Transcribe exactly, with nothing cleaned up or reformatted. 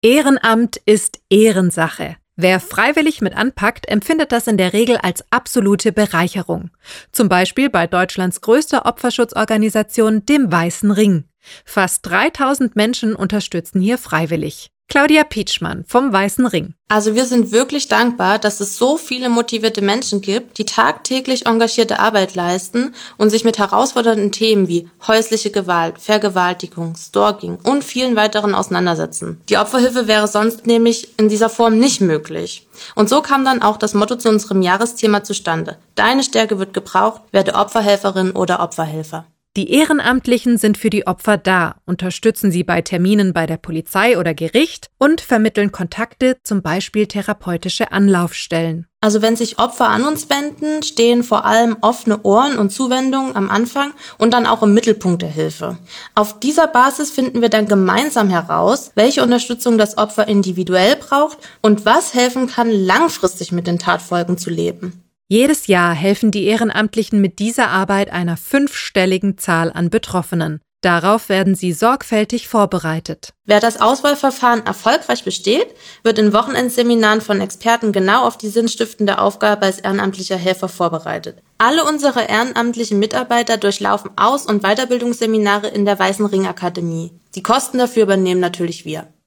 Ehrenamt ist Ehrensache. Wer freiwillig mit anpackt, empfindet das in der Regel als absolute Bereicherung. Zum Beispiel bei Deutschlands größter Opferschutzorganisation, dem Weißen Ring. Fast dreitausend Menschen unterstützen hier freiwillig. Claudia Pietschmann vom Weißen Ring. Also wir sind wirklich dankbar, dass es so viele motivierte Menschen gibt, die tagtäglich engagierte Arbeit leisten und sich mit herausfordernden Themen wie häusliche Gewalt, Vergewaltigung, Stalking und vielen weiteren auseinandersetzen. Die Opferhilfe wäre sonst nämlich in dieser Form nicht möglich. Und so kam dann auch das Motto zu unserem Jahresthema zustande. Deine Stärke wird gebraucht, werde Opferhelferin oder Opferhelfer. Die Ehrenamtlichen sind für die Opfer da, unterstützen sie bei Terminen bei der Polizei oder Gericht und vermitteln Kontakte, zum Beispiel therapeutische Anlaufstellen. Also wenn sich Opfer an uns wenden, stehen vor allem offene Ohren und Zuwendungen am Anfang und dann auch im Mittelpunkt der Hilfe. Auf dieser Basis finden wir dann gemeinsam heraus, welche Unterstützung das Opfer individuell braucht und was helfen kann, langfristig mit den Tatfolgen zu leben. Jedes Jahr helfen die Ehrenamtlichen mit dieser Arbeit einer fünfstelligen Zahl an Betroffenen. Darauf werden sie sorgfältig vorbereitet. Wer das Auswahlverfahren erfolgreich besteht, wird in Wochenendseminaren von Experten genau auf die sinnstiftende Aufgabe als ehrenamtlicher Helfer vorbereitet. Alle unsere ehrenamtlichen Mitarbeiter durchlaufen Aus- und Weiterbildungsseminare in der Weißen Ring Akademie. Die Kosten dafür übernehmen natürlich wir.